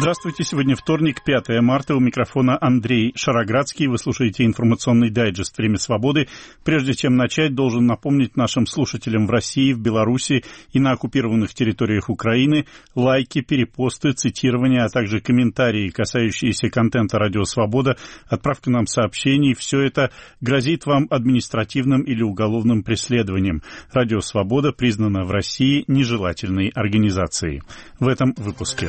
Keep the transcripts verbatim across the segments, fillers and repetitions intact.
Здравствуйте. Сегодня вторник, пятое марта. У микрофона Андрей Шароградский. Вы слушаете информационный дайджест «Время свободы». Прежде чем начать, должен напомнить нашим слушателям в России, в Беларуси и на оккупированных территориях Украины лайки, перепосты, цитирования, а также комментарии, касающиеся контента «Радио Свобода», отправка нам сообщений. Все это грозит вам административным или уголовным преследованием. «Радио Свобода» признана в России нежелательной организацией. В этом выпуске.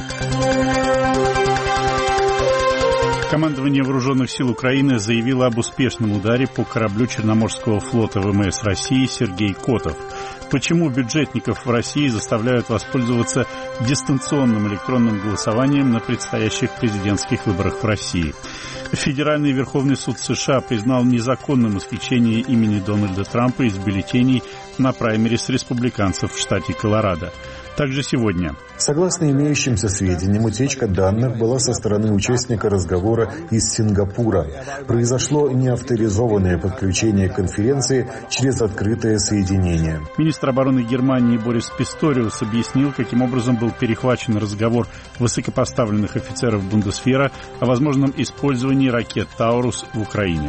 Командование Вооруженных сил Украины заявило об успешном ударе по кораблю Черноморского флота ВМС России «Сергей Котов». Почему бюджетников в России заставляют воспользоваться дистанционным электронным голосованием на предстоящих президентских выборах в России? Федеральный Верховный суд США признал незаконным исключение имени Дональда Трампа из бюллетеней на праймерис республиканцев в штате Колорадо. Также сегодня. Согласно имеющимся сведениям, утечка данных была со стороны участника разговора из Сингапура. Произошло неавторизованное подключение к конференции через открытое соединение. Министр обороны Германии Борис Писториус объяснил, каким образом был перехвачен разговор высокопоставленных офицеров Бундесвера о возможном использовании ракет «Таурус» в Украине.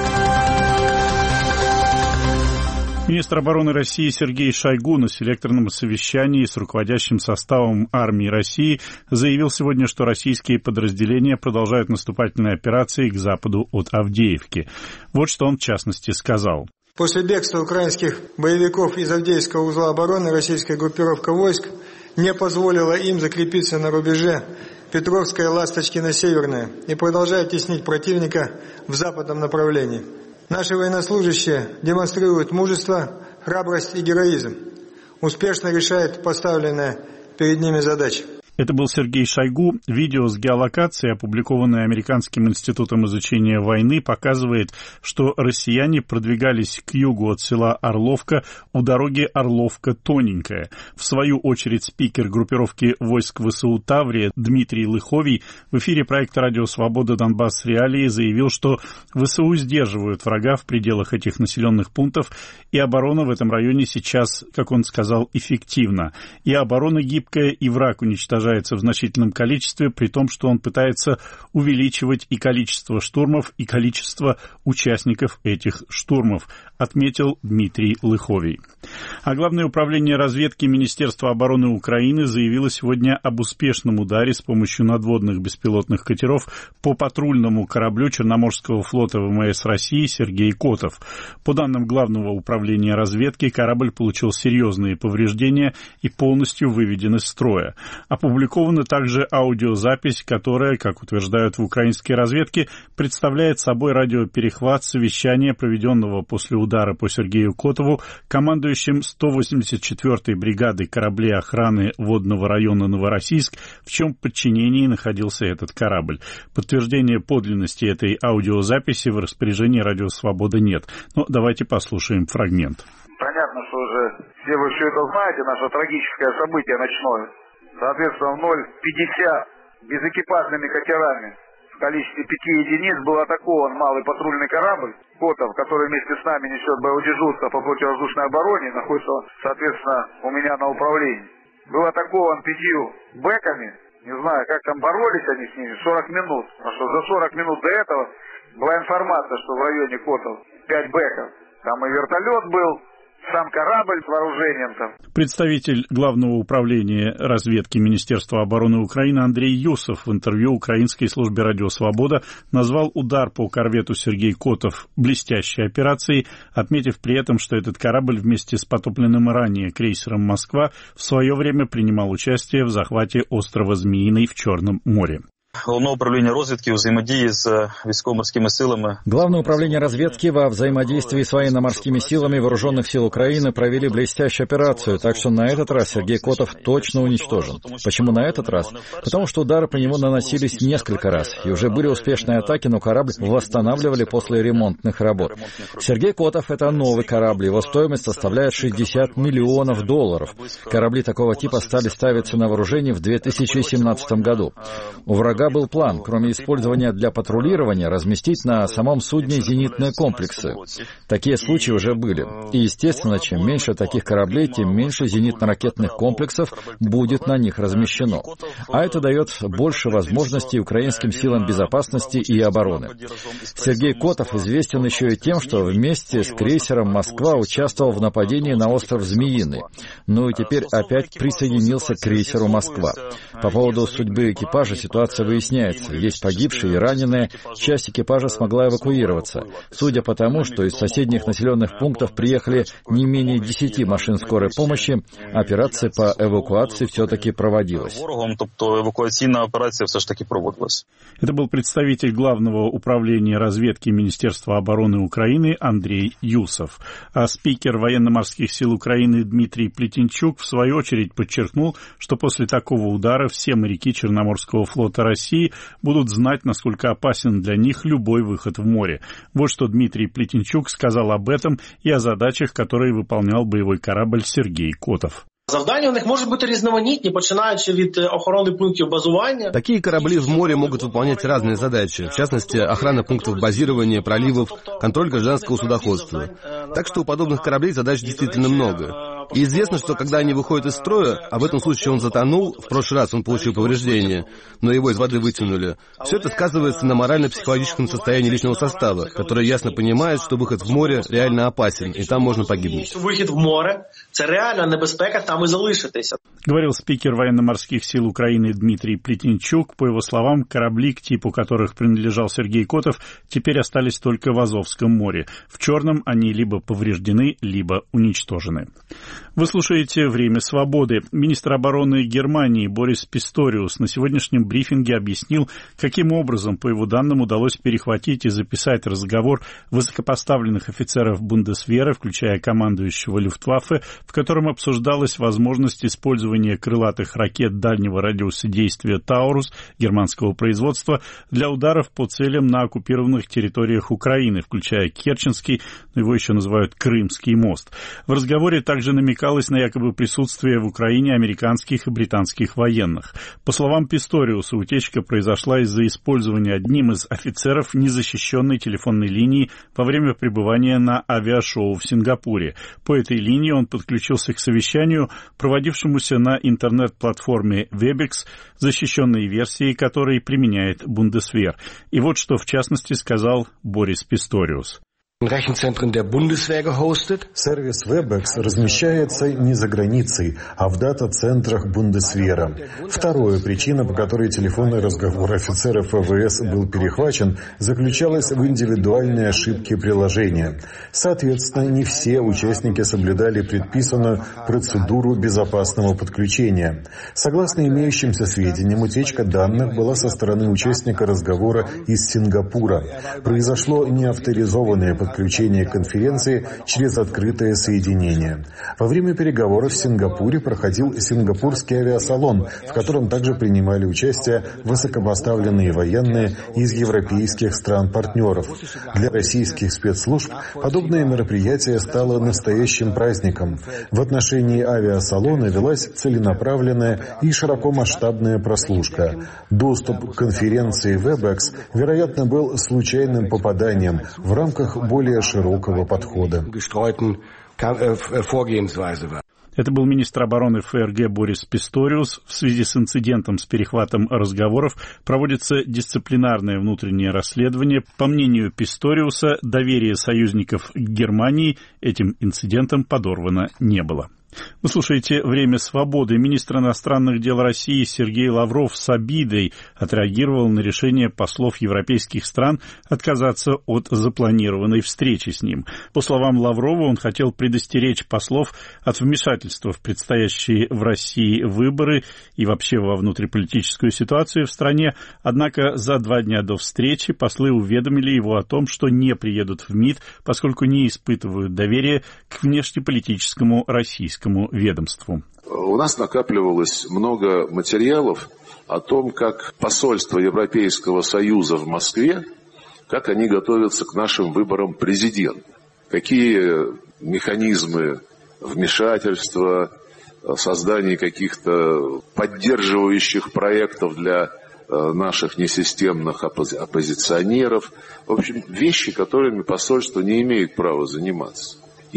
Министр обороны России Сергей Шойгу на селекторном совещании с руководящим составом армии России заявил сегодня, что российские подразделения продолжают наступательные операции к западу от Авдеевки. Вот что он в частности сказал. После бегства украинских боевиков из Авдеевского узла обороны российская группировка войск не позволила им закрепиться на рубеже Петровская, Ласточкина, Северная и продолжает теснить противника в западном направлении. Наши военнослужащие демонстрируют мужество, храбрость и героизм, успешно решают поставленные перед ними задачи. Это был Сергей Шойгу. Видео с геолокацией, опубликованное Американским институтом изучения войны, показывает, что россияне продвигались к югу от села Орловка у дороги Орловка-Тоненькая. В свою очередь спикер группировки войск ВСУ «Таврия» Дмитрий Лыховий в эфире проекта «Радио Свобода. Донбасс. Реалии» заявил, что ВСУ сдерживают врага в пределах этих населенных пунктов, и оборона в этом районе сейчас, как он сказал, эффективна. И оборона гибкая, и враг уничтожает в значительном количестве, при том, что он пытается увеличивать и количество штурмов, и количество участников этих штурмов, отметил Дмитрий Лыховий. А Главное управление разведки Министерства обороны Украины заявило сегодня об успешном ударе с помощью надводных беспилотных катеров по патрульному кораблю Черноморского флота ВМС России «Сергей Котов». По данным Главного управления разведки, корабль получил серьезные повреждения и полностью выведен из строя. Опубликована также аудиозапись, которая, как утверждают в украинской разведке, представляет собой радиоперехват совещания, проведенного после удара по Сергею Котову командующим сто восемьдесят четвёртой бригадой кораблей охраны водного района Новороссийск, в чем подчинении находился этот корабль. Подтверждения подлинности этой аудиозаписи в распоряжении «Радио Свобода» нет. Но давайте послушаем фрагмент. Понятно, что уже все вы все это знаете, наше трагическое событие ночное. Соответственно, в ноль пятьдесят безэкипажными катерами в количестве пяти единиц был атакован малый патрульный корабль «Котов», который вместе с нами несет боевое дежурство по противовоздушной обороне, находится, соответственно, у меня на управлении. Был атакован пятью бэками, не знаю, как там боролись они с ними, сорок минут. Потому что за сорок минут до этого была информация, что в районе Котов пять бэков. Там и вертолет был, сам корабль с вооружением там. Представитель Главного управления разведки Министерства обороны Украины Андрей Юсов в интервью украинской службе «Радио Свобода» назвал удар по корвету «Сергей Котов» блестящей операцией, отметив при этом, что этот корабль вместе с потопленным ранее крейсером «Москва» в свое время принимал участие в захвате острова Змеиный в Черном море. Головне управління розвідки у взаємодії з військово-морськими силами. Главное управление разведки во взаимодействии с военно-морскими силами Вооруженных сил Украины провели блестящую операцию, так что на этот раз Сергей Котов точно уничтожен. Почему на этот раз? Потому что удары по нему наносились несколько раз, и уже были успешные атаки, но корабль восстанавливали после ремонтных работ. Сергей Котов — это новый корабль, его стоимость составляет шестьдесят миллионов долларов. Корабли такого типа стали ставиться на вооружение в две тысячи семнадцатом году. У врага врага был план, кроме использования для патрулирования, разместить на самом судне зенитные комплексы. Такие случаи уже были. И, естественно, чем меньше таких кораблей, тем меньше зенитно-ракетных комплексов будет на них размещено. А это дает больше возможностей украинским силам безопасности и обороны. Сергей Котов известен еще и тем, что вместе с крейсером «Москва» участвовал в нападении на остров Змеиный. Ну и теперь опять присоединился к крейсеру «Москва». По поводу судьбы экипажа ситуация выясняется. Есть погибшие и раненые. Часть экипажа смогла эвакуироваться. Судя по тому, что из соседних населенных пунктов приехали не менее десяти машин скорой помощи, операция по эвакуации все-таки проводилась. Это был представитель Главного управления разведки Министерства обороны Украины Андрей Юсов. А спикер военно-морских сил Украины Дмитрий Плетенчук в свою очередь подчеркнул, что после такого удара все моряки Черноморского флота России будут знать, насколько опасен для них любой выход в море. Вот что Дмитрий Плетенчук сказал об этом и о задачах, которые выполнял боевой корабль Сергей Котов. Завдання у них можуть бути різноманітні, починаючи від охорони пунктів базування. Такие корабли в море могут выполнять разные задачи, в частности, охрана пунктов базирования, проливов, контроль гражданского судоходства. Так что у подобных кораблей задач действительно много. И известно, что когда они выходят из строя, а в этом случае он затонул, в прошлый раз он получил повреждения, но его из воды вытянули, все это сказывается на морально-психологическом состоянии личного состава, который ясно понимает, что выход в море реально опасен, и там можно погибнуть. Выход в море – это реально небезпека, там и залишитися. Говорил спикер военно-морских сил Украины Дмитрий Плетенчук. По его словам, корабли, к типу которых принадлежал Сергей Котов, теперь остались только в Азовском море. В Черном они либо повреждены, либо уничтожены. Вы слушаете «Время свободы». Министр обороны Германии Борис Писториус на сегодняшнем брифинге объяснил, каким образом, по его данным, удалось перехватить и записать разговор высокопоставленных офицеров Бундесвера, включая командующего Люфтваффе, в котором обсуждалась возможность использования крылатых ракет дальнего радиуса действия «Таурус» германского производства для ударов по целям на оккупированных территориях Украины, включая Керченский, его еще называют Крымский мост. В разговоре также намекалось на якобы присутствие в Украине американских и британских военных. По словам Писториуса, утечка произошла из-за использования одним из офицеров незащищенной телефонной линии во время пребывания на авиашоу в Сингапуре. По этой линии он подключился к совещанию, проводившемуся на интернет-платформе Webex, защищенной версией которой применяет Бундесвер. И вот что в частности сказал Борис Писториус. Сервис Webex размещается не за границей, а в дата-центрах Бундесвера. Вторая причина, по которой телефонный разговор офицеров ВВС был перехвачен, заключалась в индивидуальной ошибке приложения. Соответственно, не все участники соблюдали предписанную процедуру безопасного подключения. Согласно имеющимся сведениям, утечка данных была со стороны участника разговора из Сингапура. Произошло неавторизованное подключение подключение к конференции через открытое соединение. Во время переговоров в Сингапуре проходил сингапурский авиасалон, в котором также принимали участие высокопоставленные военные из европейских стран-партнеров. Для российских спецслужб подобное мероприятие стало настоящим праздником. В отношении авиасалона велась целенаправленная и широкомасштабная прослушка. Доступ к конференции Webex, вероятно, был случайным попаданием в рамках более более широкого подхода. Это был министр обороны ФРГ Борис Писториус. В связи с инцидентом с перехватом разговоров проводится дисциплинарное внутреннее расследование. По мнению Писториуса, доверие союзников к Германии этим инцидентом подорвано не было. Вы слушаете «Время свободы». Министр иностранных дел России Сергей Лавров с обидой отреагировал на решение послов европейских стран отказаться от запланированной встречи с ним. По словам Лаврова, он хотел предостеречь послов от вмешательства в предстоящие в России выборы и вообще во внутриполитическую ситуацию в стране. Однако за два дня до встречи послы уведомили его о том, что не приедут в МИД, поскольку не испытывают доверия к внешнеполитическому российскому ведомству. У нас накапливалось много материалов о том, как посольство Европейского Союза в Москве, как они готовятся к нашим выборам президента, какие механизмы вмешательства, создания каких-то поддерживающих проектов для наших несистемных оппози- оппозиционеров. В общем, вещи, которыми посольство не имеет права заниматься.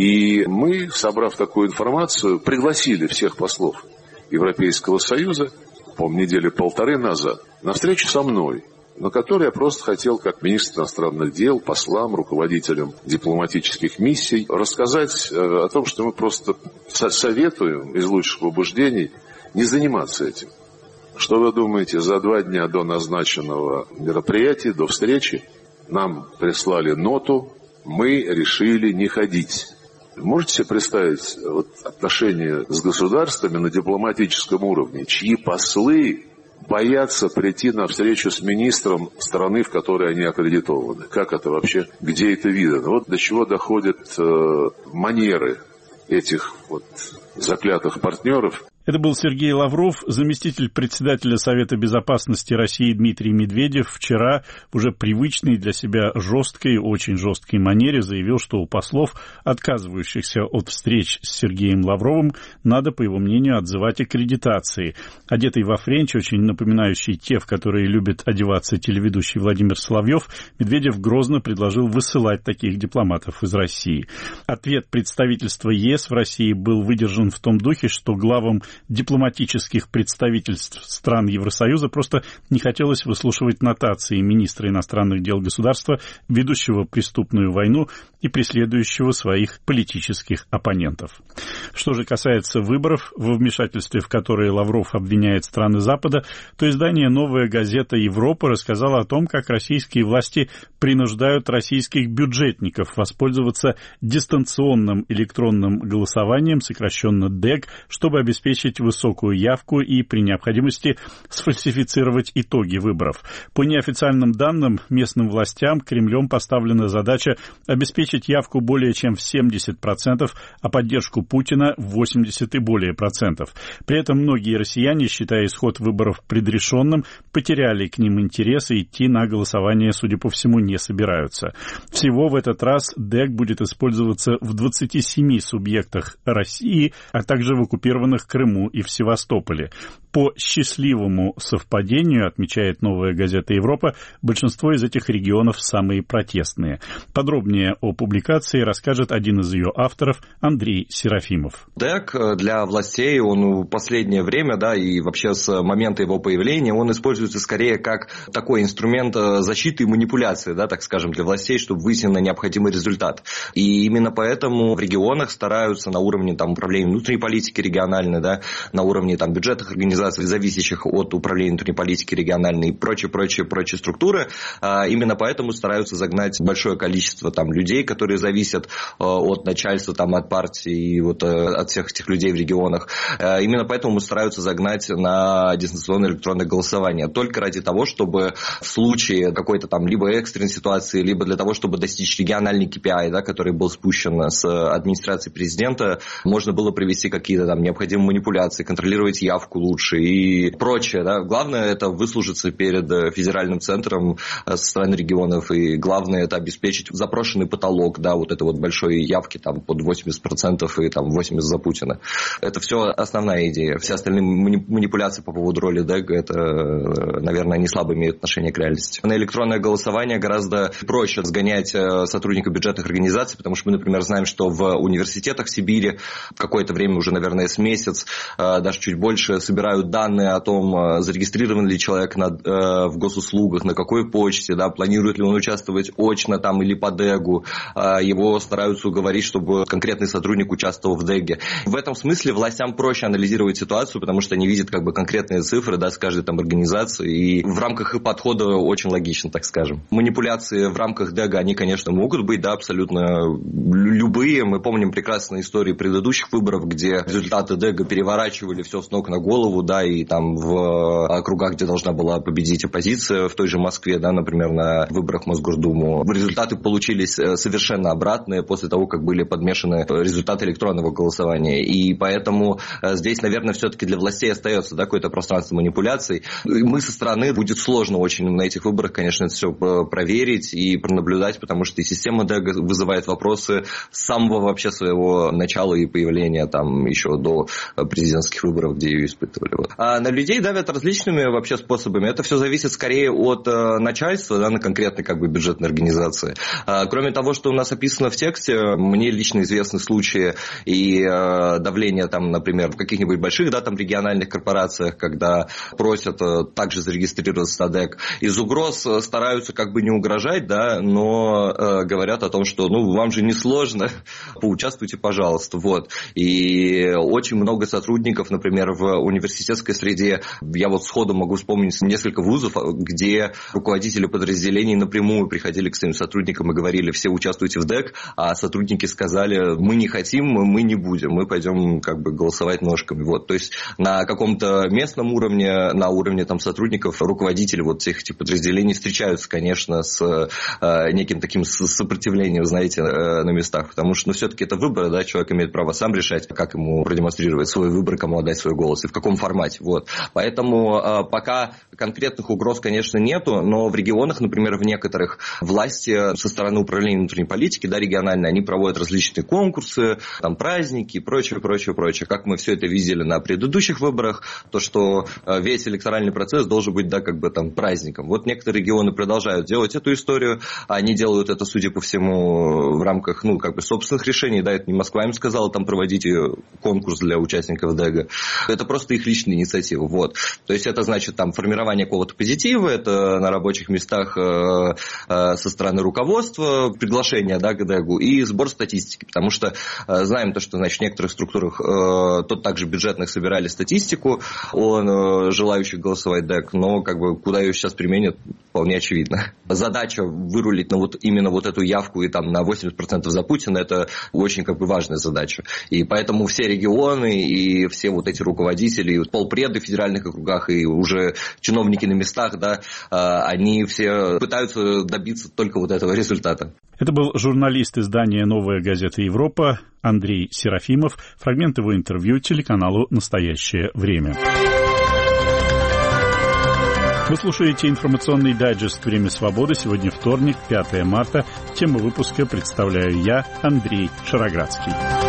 И мы, собрав такую информацию, пригласили всех послов Европейского Союза, по-моему, недели полторы назад, на встречу со мной, на которой я просто хотел, как министр иностранных дел, послам, руководителям дипломатических миссий, рассказать о том, что мы просто советуем из лучших побуждений не заниматься этим. Что вы думаете, за два дня до назначенного мероприятия, до встречи, нам прислали ноту, мы решили не ходить. Можете себе представить вот, отношения с государствами на дипломатическом уровне, чьи послы боятся прийти на встречу с министром страны, в которой они аккредитованы? Как это вообще, где это видно? Вот до чего доходят э, манеры этих вот заклятых партнеров. Это был Сергей Лавров, заместитель председателя Совета безопасности России Дмитрий Медведев. Вчера в уже привычной для себя жесткой, очень жесткой манере заявил, что у послов, отказывающихся от встреч с Сергеем Лавровым, надо, по его мнению, отзывать аккредитации. Одетый во френч, очень напоминающий те, в которые любит одеваться телеведущий Владимир Соловьев, Медведев грозно предложил высылать таких дипломатов из России. Ответ представительства ЕС в России был выдержан в том духе, что главам дипломатических представительств стран Евросоюза просто не хотелось выслушивать нотации министра иностранных дел государства, ведущего преступную войну и преследующего своих политических оппонентов. Что же касается выборов, во вмешательстве в которые Лавров обвиняет страны Запада, то издание «Новая газета Европа» рассказало о том, как российские власти принуждают российских бюджетников воспользоваться дистанционным электронным голосованием, сокращенно ДЭГ, чтобы обеспечить высокую явку и при необходимости сфальсифицировать итоги выборов. По неофициальным данным, местным властям Кремлем поставлена задача обеспечить явку более чем в семьдесят процентов, а поддержку Путина в восемьдесят и более процентов. При этом многие россияне, считая исход выборов предрешенным, потеряли к ним интерес и идти на голосование, судя по всему, не собираются. Всего в этот раз ДЭГ будет использоваться в двадцати семи субъектах России, а также в оккупированных Крыму и в Севастополе. По счастливому совпадению, отмечает «Новая газета Европа», большинство из этих регионов самые протестные. Подробнее о публикации расскажет один из ее авторов, Андрей Серафимов. ДЭГ для властей, он в последнее время, да, и вообще с момента его появления, он используется скорее как такой инструмент защиты и манипуляции, да, так скажем, для властей, чтобы выйти на необходимый результат. И именно поэтому в регионах стараются на уровне там, управления внутренней политики региональной, да, на уровне там, бюджетных организаций, зависящих от управления внутренней политики региональной и прочие, прочие, прочие структуры. Именно поэтому стараются загнать большое количество там, людей, которые зависят от начальства, там, от партии и вот, от всех этих людей в регионах. Именно поэтому стараются загнать на дистанционное электронное голосование. Только ради того, чтобы в случае какой-то там либо экстренной ситуации, либо для того, чтобы достичь региональный кей пи ай, да, который был спущен с администрации президента, можно было провести какие-то там необходимые манипуляции, контролировать явку лучше и прочее. Да. Главное это выслужиться перед федеральным центром со стороны регионов, и главное это обеспечить запрошенный потолок, да, вот этой вот большой явки там под восемьдесят процентов и там восемьдесят процентов за Путина. Это все основная идея. Все остальные манипуляции по поводу роли ДЭГ, это, наверное, не слабо имеют отношение к реальности. На электронное голосование гораздо проще сгонять сотрудников бюджетных организаций, потому что мы, например, знаем, что в университетах в Сибири какое-то время, уже, наверное, с месяц, даже чуть больше, собирают данные о том, зарегистрирован ли человек на, э, в госуслугах, на какой почте, да, планирует ли он участвовать очно там, или по ДЭГу. Э, его стараются уговорить, чтобы конкретный сотрудник участвовал в ДЭГе. В этом смысле властям проще анализировать ситуацию, потому что они видят как бы конкретные цифры, да, с каждой там организации, и в рамках их подхода очень логично, так скажем. Манипуляции в рамках ДЭГа, они, конечно, могут быть, да, абсолютно любые. Мы помним прекрасные истории предыдущих выборов, где результаты ДЭГа переворачивали все с ног на голову, да, и там в округах, где должна была победить оппозиция, в той же Москве, да, например, на выборах в Мосгордуму, результаты получились совершенно обратные после того, как были подмешаны результаты электронного голосования. И поэтому здесь, наверное, все-таки для властей остается, да, какое-то пространство манипуляций. Мы со стороны будет сложно очень на этих выборах, конечно, это все проверить и пронаблюдать, потому что и система ДЭГа вызывает вопросы с самого вообще своего начала и появления там еще до президентских выборов, где ее испытывали. Вот. А на людей давят различными вообще способами. Это все зависит скорее от э, начальства, да, на конкретной как бы бюджетной организации. А, кроме того, что у нас описано в тексте, мне лично известны случаи и э, давления там, например, в каких-нибудь больших, да, там региональных корпорациях, когда просят э, также зарегистрироваться на ДЭК. Из угроз стараются как бы не угрожать, да, но э, говорят о том, что ну вам же не сложно, поучаствуйте, пожалуйста. Вот. И очень много сотрудников, например, в университетской среде, я вот сходу могу вспомнить несколько вузов, где руководители подразделений напрямую приходили к своим сотрудникам и говорили: все участвуйте в ДЭК, а сотрудники сказали: мы не хотим, мы не будем, мы пойдем как бы голосовать ножками. Вот. То есть на каком-то местном уровне, на уровне там сотрудников, руководителей вот всех этих подразделений встречаются, конечно, с э, неким таким сопротивлением, знаете, э, на местах, потому что ну, все-таки это выбор, да, человек имеет право сам решать, как ему продемонстрировать свой выбор, кому отдать свой голос и в каком формате. Вот. Поэтому э, пока конкретных угроз, конечно, нету, но в регионах, например, в некоторых власти со стороны управления внутренней политики, да, региональной, они проводят различные конкурсы, там, праздники и прочее, прочее, прочее. Как мы все это видели на предыдущих выборах, то, что э, весь электоральный процесс должен быть, да, как бы там праздником. Вот некоторые регионы продолжают делать эту историю, они делают это, судя по всему, в рамках, ну, как бы собственных решений, да, это не Москва им сказала там проводить конкурс для участников ДЭГа, это просто их личная инициатива, вот. То есть это значит там формирование какого-то позитива, это на рабочих местах э, э, со стороны руководства, приглашение, да, к ДЭГу и сбор статистики, потому что э, знаем то, что, значит, в некоторых структурах э, тут также бюджетных собирали статистику о э, желающих голосовать ДЭГ, но как бы куда ее сейчас применят, вполне очевидно. Задача вырулить на вот именно вот эту явку и там на восемьдесят процентов за Путина, это очень как бы важная задача. И поэтому все регионы и все вот эти руководители, полпреды в федеральных округах и уже чиновники на местах, да, они все пытаются добиться только вот этого результата. Это был журналист издания «Новая газета Европа» Андрей Серафимов. Фрагмент его интервью телеканалу «Настоящее время». Вы слушаете информационный дайджест «Время свободы». Сегодня вторник, пятое марта. Тему выпуска представляю я, Андрей Шароградский.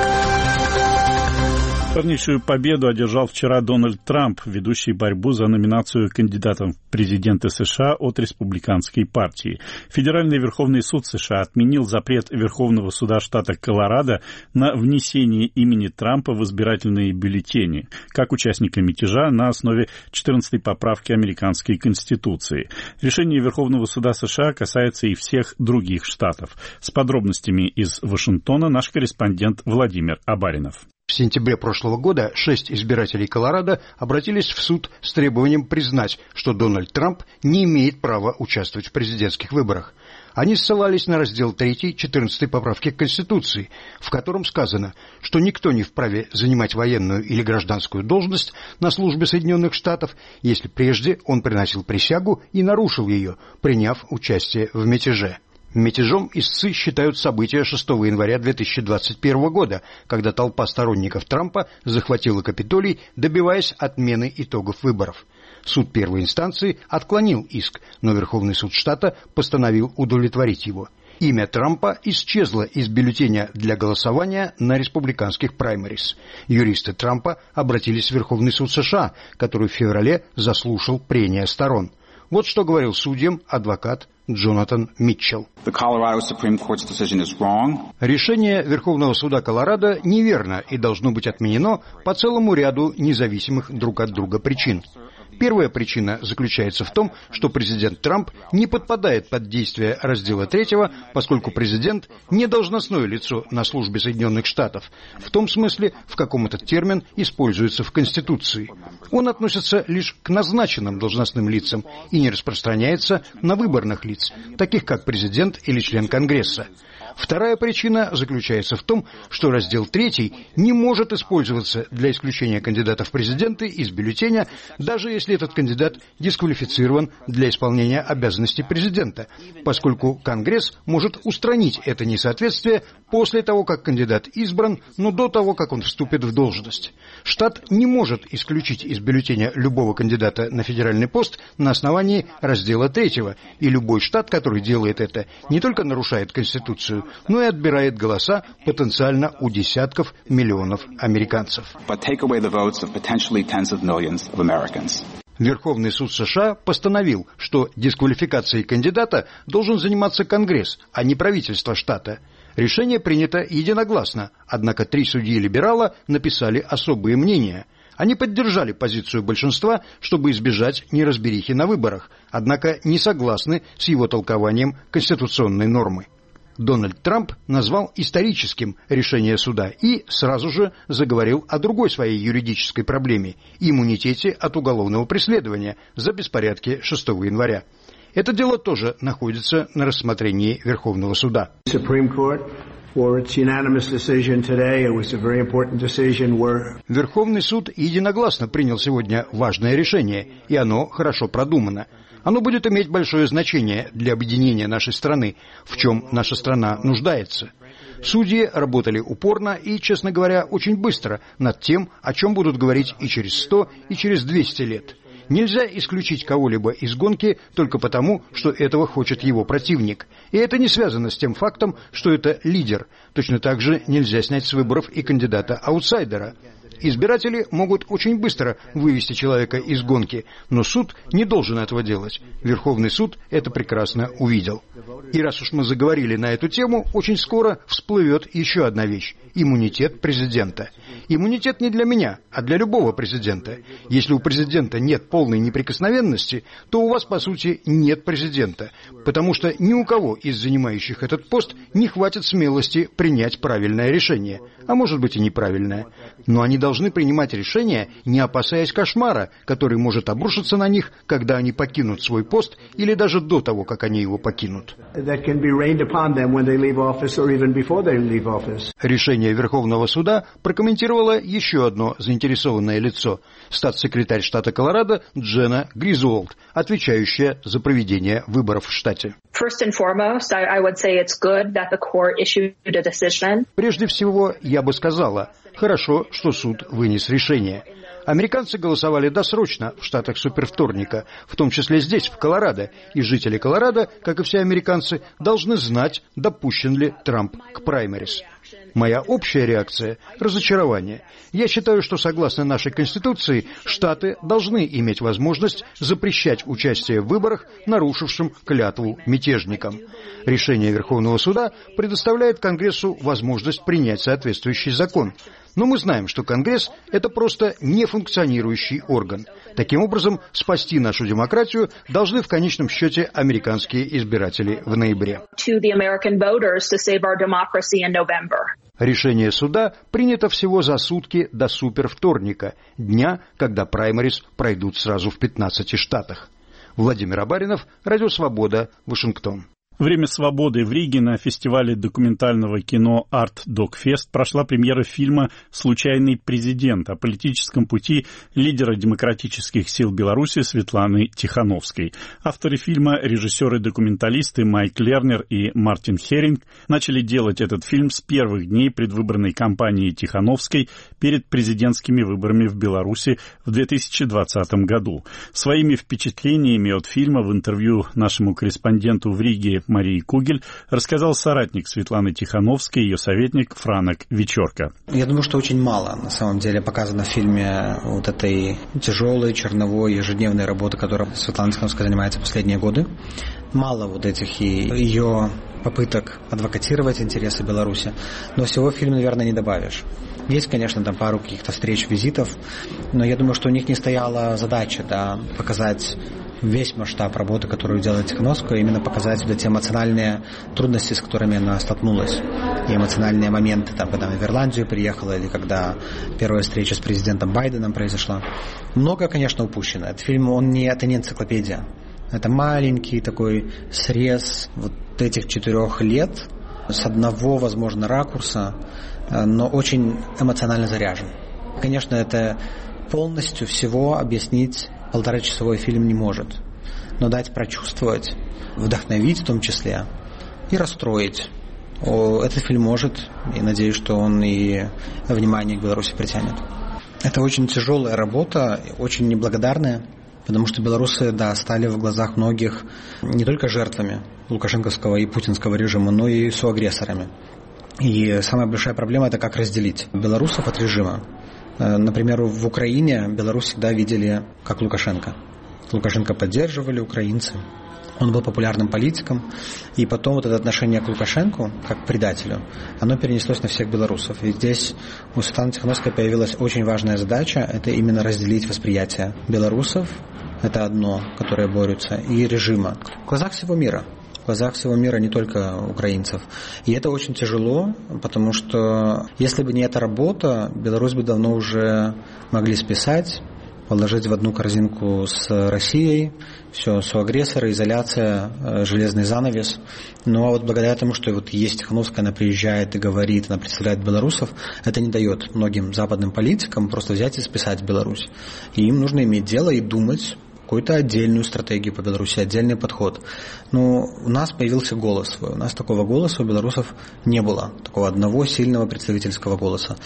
Важнейшую победу одержал вчера Дональд Трамп, ведущий борьбу за номинацию кандидатом в президенты США от республиканской партии. Федеральный Верховный суд США отменил запрет Верховного суда штата Колорадо на внесение имени Трампа в избирательные бюллетени, как участника мятежа на основе четырнадцатой поправки американской Конституции. Решение Верховного суда США касается и всех других штатов. С подробностями из Вашингтона наш корреспондент Владимир Абаринов. В сентябре прошлого года шесть избирателей Колорадо обратились в суд с требованием признать, что Дональд Трамп не имеет права участвовать в президентских выборах. Они ссылались на раздел три четырнадцатой поправки к Конституции, в котором сказано, что никто не вправе занимать военную или гражданскую должность на службе Соединенных Штатов, если прежде он приносил присягу и нарушил ее, приняв участие в мятеже. Мятежом истцы считают события шестого января две тысячи двадцать первого года, когда толпа сторонников Трампа захватила Капитолий, добиваясь отмены итогов выборов. Суд первой инстанции отклонил иск, но Верховный суд штата постановил удовлетворить его. Имя Трампа исчезло из бюллетеня для голосования на республиканских праймерис. Юристы Трампа обратились в Верховный суд США, который в феврале заслушал прения сторон. Вот что говорил судьям адвокат Джонатан Митчелл. Решение Верховного суда Колорадо неверно и должно быть отменено по целому ряду независимых друг от друга причин. Первая причина заключается в том, что президент Трамп не подпадает под действие раздела третьего, поскольку президент не должностное лицо на службе Соединенных Штатов, в том смысле, в каком этот термин используется в Конституции. Он относится лишь к назначенным должностным лицам и не распространяется на выборных лиц, таких как президент или член Конгресса. Вторая причина заключается в том, что раздел третий не может использоваться для исключения кандидата в президенты из бюллетеня, даже если этот кандидат дисквалифицирован для исполнения обязанностей президента, поскольку Конгресс может устранить это несоответствие после того, как кандидат избран, но до того, как он вступит в должность. Штат не может исключить из бюллетеня любого кандидата на федеральный пост на основании раздела третьего, и любой штат, который делает это, не только нарушает Конституцию, демократию, но и отбирает голоса потенциально у десятков миллионов американцев. Верховный суд США постановил, что дисквалификацией кандидата должен заниматься Конгресс, а не правительство штата. Решение принято единогласно, однако три судьи-либерала написали особые мнения. Они поддержали позицию большинства, чтобы избежать неразберихи на выборах, однако не согласны с его толкованием конституционной нормы. Дональд Трамп назвал историческим решение суда и сразу же заговорил о другой своей юридической проблеме – иммунитете от уголовного преследования за беспорядки шестого января. Это дело тоже находится на рассмотрении Верховного суда. Верховный суд единогласно принял сегодня важное решение, и оно хорошо продумано. Оно будет иметь большое значение для объединения нашей страны, в чем наша страна нуждается. Судьи работали упорно и, честно говоря, очень быстро над тем, о чем будут говорить и через сто, и через двести лет. Нельзя исключить кого-либо из гонки только потому, что этого хочет его противник. И это не связано с тем фактом, что это лидер. Точно так же нельзя снять с выборов и кандидата-аутсайдера. Избиратели могут очень быстро вывести человека из гонки, но суд не должен этого делать. Верховный суд это прекрасно увидел. И раз уж мы заговорили на эту тему, очень скоро всплывет еще одна вещь – иммунитет президента. Иммунитет не для меня, а для любого президента. Если у президента нет полной неприкосновенности, то у вас, по сути, нет президента, потому что ни у кого из занимающих этот пост не хватит смелости принять правильное решение, а может быть и неправильное. Но они должны принимать решения, не опасаясь кошмара, который может обрушиться на них, когда они покинут свой пост или даже до того, как они его покинут. Решение Верховного суда прокомментировало еще одно заинтересованное лицо – статс-секретарь штата Колорадо Джена Гризуолд, отвечающая за проведение выборов в штате. Прежде всего, я бы сказала, хорошо, что суд вынес решение. Американцы голосовали досрочно в штатах супервторника, в том числе здесь, в Колорадо, и жители Колорадо, как и все американцы, должны знать, допущен ли Трамп к праймерис. Моя общая реакция – разочарование. Я считаю, что согласно нашей Конституции, штаты должны иметь возможность запрещать участие в выборах, нарушившим клятву мятежникам. Решение Верховного суда предоставляет Конгрессу возможность принять соответствующий закон. Но мы знаем, что Конгресс – это просто нефункционирующий орган. Таким образом, спасти нашу демократию должны в конечном счете американские избиратели в ноябре. Решение суда принято всего за сутки до супервторника, дня, когда праймерис пройдут сразу в пятнадцати штатах. Владимир Абаринов, Радио Свобода, Вашингтон. Время свободы в Риге на фестивале документального кино Art Doc Fest прошла премьера фильма «Случайный президент» о политическом пути лидера демократических сил Беларуси Светланы Тихановской. Авторы фильма, режиссеры-документалисты Майк Лернер и Мартин Херинг, начали делать этот фильм с первых дней предвыборной кампании Тихановской перед президентскими выборами в Беларуси в две тысячи двадцатом году. Своими впечатлениями от фильма в интервью нашему корреспонденту в Риге Марии Кугель рассказал соратник Светланы Тихановской, ее советник Франок Вечерко. Я думаю, что очень мало на самом деле показано в фильме вот этой тяжелой, черновой, ежедневной работы, которой Светлана Тихановская занимается последние годы. Мало вот этих и ее попыток адвокатировать интересы Беларуси, но всего в фильм, наверное, не добавишь. Есть, конечно, там пару каких-то встреч, визитов, но я думаю, что у них не стояла задача, да, показать весь масштаб работы, которую делает Тихановская, именно показать вот эти эмоциональные трудности, с которыми она столкнулась, и эмоциональные моменты, там, когда она в Ирландию приехала, или когда первая встреча с президентом Байденом произошла. Много, конечно, упущено. Этот фильм, он не, это не энциклопедия. Это маленький такой срез вот этих четырех лет с одного, возможно, ракурса, но очень эмоционально заряжен. Конечно, это полностью всего объяснить полуторачасовой фильм не может, но дать прочувствовать, вдохновить в том числе и расстроить. Этот фильм может, и надеюсь, что он и внимание к Беларуси притянет. Это очень тяжелая работа, очень неблагодарная. Потому что белорусы, да, стали в глазах многих не только жертвами лукашенковского и путинского режима, но и соагрессорами. И самая большая проблема – это как разделить белорусов от режима. Например, в Украине Беларусь всегда видели как Лукашенко. Лукашенко поддерживали украинцы. Он был популярным политиком, и потом вот это отношение к Лукашенку, как к предателю, оно перенеслось на всех белорусов. И здесь у Светланы Тихановской появилась очень важная задача, это именно разделить восприятие белорусов, это одно, которое борются, и режима в глазах всего мира. В глазах всего мира, не только украинцев. И это очень тяжело, потому что если бы не эта работа, Беларусь бы давно уже могли списать, положить в одну корзинку с Россией, все, соагрессоры, изоляция, железный занавес. Ну а вот благодаря тому, что вот есть Тихановская, она приезжает и говорит, она представляет белорусов, это не дает многим западным политикам просто взять и списать Беларусь. И им нужно иметь дело и думать какую-то отдельную стратегию по Беларуси, отдельный подход. Но у нас появился голос свой. У нас такого голоса у белорусов не было. Такого одного сильного представительского голоса.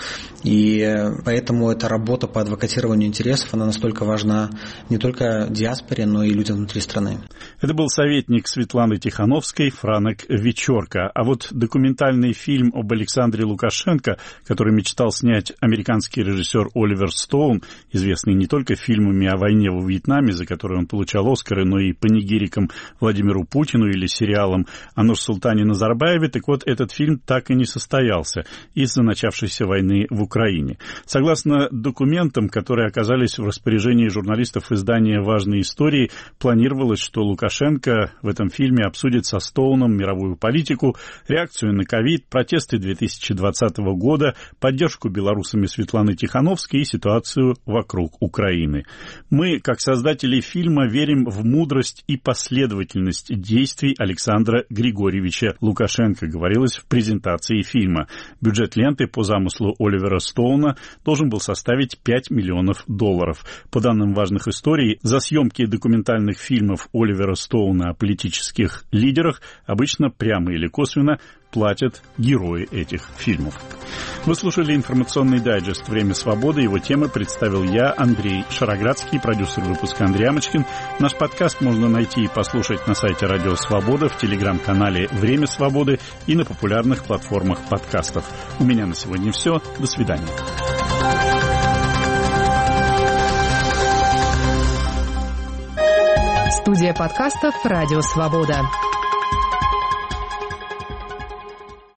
И поэтому эта работа по адвокатированию интересов, она настолько важна не только диаспоре, но и людям внутри страны. Это был советник Светланы Тихановской Франек Вечерка. А вот документальный фильм об Александре Лукашенко, который мечтал снять американский режиссер Оливер Стоун, известный не только фильмами о войне во Вьетнаме, за который он получал Оскары, но и панигириком Владимиру Путину или сериалом о Нурсултане Назарбаеве. Так вот, этот фильм так и не состоялся из-за начавшейся войны в Украине. Согласно документам, которые оказались в распоряжении журналистов издания «Важные истории», планировалось, что Лукашенко в этом фильме обсудит со Стоуном мировую политику, реакцию на ковид, протесты две тысячи двадцатого года, поддержку белорусами Светланы Тихановской и ситуацию вокруг Украины. Мы, как создатели фильма, верим в мудрость и последовательность действий Александра Григорьевича Лукашенко, говорилось в презентации фильма. Бюджет ленты по замыслу Оливера Стоуна должен был составить пять миллионов долларов. По данным «Важных историй», за съемки документальных фильмов Оливера Стоуна о политических лидерах обычно прямо или косвенно платят герои этих фильмов. Вы слушали информационный дайджест «Время свободы». Его темы представил я, Андрей Шароградский, продюсер выпуска Андрей Амочкин. Наш подкаст можно найти и послушать на сайте Радио Свобода, в телеграм-канале «Время свободы» и на популярных платформах подкастов. У меня на сегодня все. До свидания. Студия подкастов «Радио Свобода».